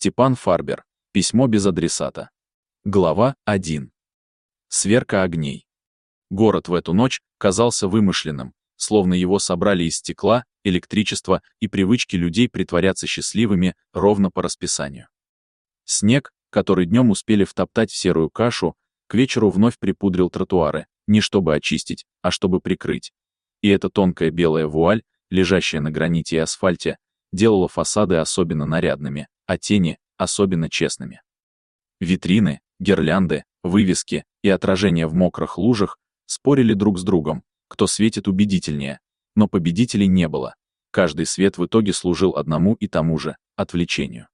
Степан Фарбер. Письмо без адресата. Глава 1. Сверка огней. Город в эту ночь казался вымышленным, словно его собрали из стекла, электричества и привычки людей притворяться счастливыми ровно по расписанию. Снег, который днем успели втоптать в серую кашу, к вечеру вновь припудрил тротуары, не чтобы очистить, а чтобы прикрыть. И эта тонкая белая вуаль, лежащая на граните и асфальте, делала фасады особенно нарядными, а тени особенно честными. Витрины, гирлянды, вывески и отражения в мокрых лужах спорили друг с другом, кто светит убедительнее, но победителей не было. Каждый свет в итоге служил одному и тому же — отвлечению.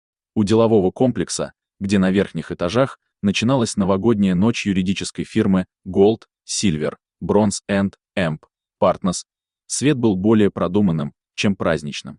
У делового комплекса, где на верхних этажах начиналась новогодняя ночь юридической фирмы Gold, Silver, Bronze Amp Partners, свет был более продуманным, чем праздничным.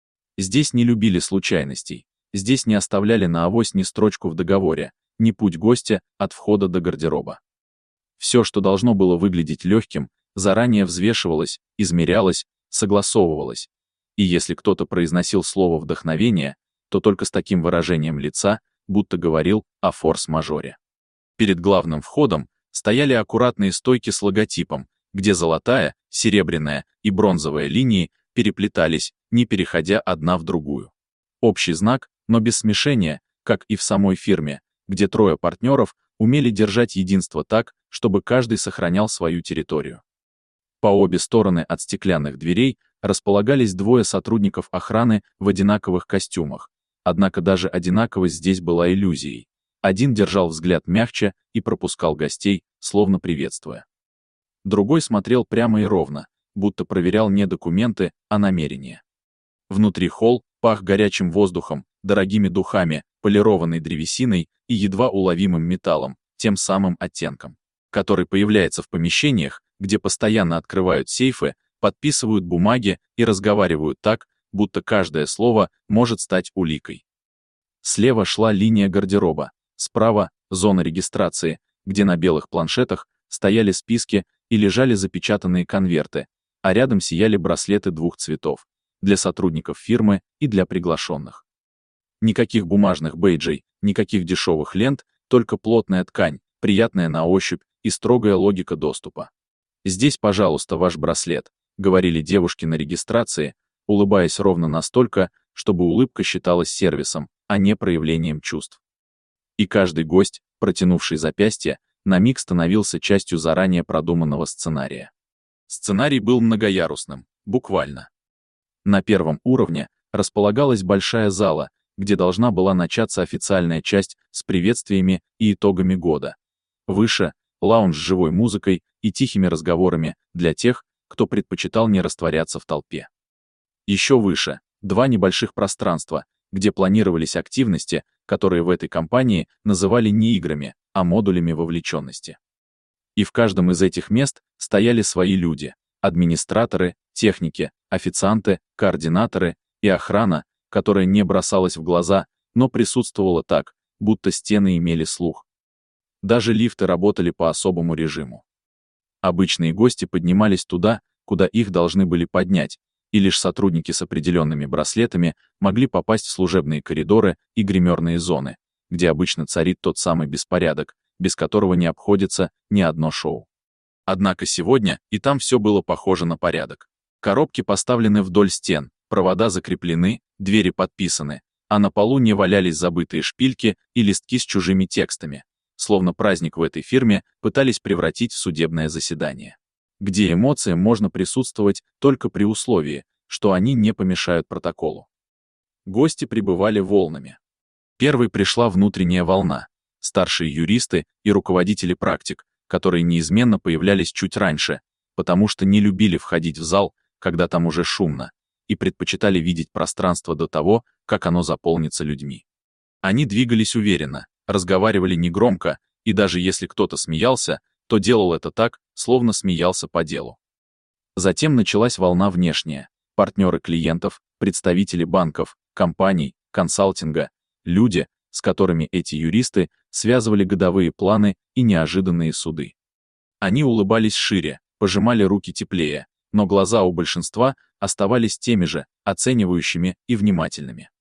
Здесь не любили случайностей, здесь не оставляли на авось ни строчку в договоре, ни путь гостя от входа до гардероба. Все, что должно было выглядеть легким, заранее взвешивалось, измерялось, согласовывалось. И если кто-то произносил слово «вдохновение», то только с таким выражением лица, будто говорил о форс-мажоре. Перед главным входом стояли аккуратные стойки с логотипом, где золотая, серебряная и бронзовая линии переплетались, не переходя одна в другую. Общий знак, но без смешения, как и в самой фирме, где трое партнеров умели держать единство так, чтобы каждый сохранял свою территорию. По обе стороны от стеклянных дверей располагались двое сотрудников охраны в одинаковых костюмах, однако даже одинаковость здесь была иллюзией. Один держал взгляд мягче и пропускал гостей, словно приветствуя. Другой смотрел прямо и ровно, будто проверял не документы, а намерения. Внутри холл пах горячим воздухом, дорогими духами, полированной древесиной и едва уловимым металлом, тем самым оттенком, который появляется в помещениях, где постоянно открывают сейфы, подписывают бумаги и разговаривают так, будто каждое слово может стать уликой. Слева шла линия гардероба, справа — зона регистрации, где на белых планшетах стояли списки и лежали запечатанные конверты, а рядом сияли браслеты двух цветов — для сотрудников фирмы и для приглашенных. Никаких бумажных бейджей, никаких дешевых лент, только плотная ткань, приятная на ощупь и строгая логика доступа. «Здесь, пожалуйста, ваш браслет», — говорили девушки на регистрации, улыбаясь ровно настолько, чтобы улыбка считалась сервисом, а не проявлением чувств. И каждый гость, протянувший запястье, на миг становился частью заранее продуманного сценария. Сценарий был многоярусным, буквально. На первом уровне располагалась большая зала, где должна была начаться официальная часть с приветствиями и итогами года. Выше — лаунж с живой музыкой и тихими разговорами для тех, кто предпочитал не растворяться в толпе. Еще выше — два небольших пространства, где планировались активности, которые в этой компании называли не играми, а модулями вовлеченности. И в каждом из этих мест стояли свои люди — администраторы, техники, официанты, координаторы и охрана, которая не бросалась в глаза, но присутствовала так, будто стены имели слух. Даже лифты работали по особому режиму. Обычные гости поднимались туда, куда их должны были поднять, и лишь сотрудники с определенными браслетами могли попасть в служебные коридоры и гримерные зоны, где обычно царит тот самый беспорядок, без которого не обходится ни одно шоу. Однако сегодня и там все было похоже на порядок. Коробки поставлены вдоль стен, провода закреплены, двери подписаны, а на полу не валялись забытые шпильки и листки с чужими текстами, словно праздник в этой фирме пытались превратить в судебное заседание, где эмоциям можно присутствовать только при условии, что они не помешают протоколу. Гости прибывали волнами. Первой пришла внутренняя волна, старшие юристы и руководители практик, которые неизменно появлялись чуть раньше, потому что не любили входить в зал, когда там уже шумно, и предпочитали видеть пространство до того, как оно заполнится людьми. Они двигались уверенно, разговаривали негромко, и даже если кто-то смеялся, то делал это так, словно смеялся по делу. Затем началась волна внешняя. Партнеры клиентов, представители банков, компаний, консалтинга, люди, с которыми эти юристы связывали годовые планы и неожиданные суды. Они улыбались шире, пожимали руки теплее, но глаза у большинства оставались теми же, оценивающими и внимательными.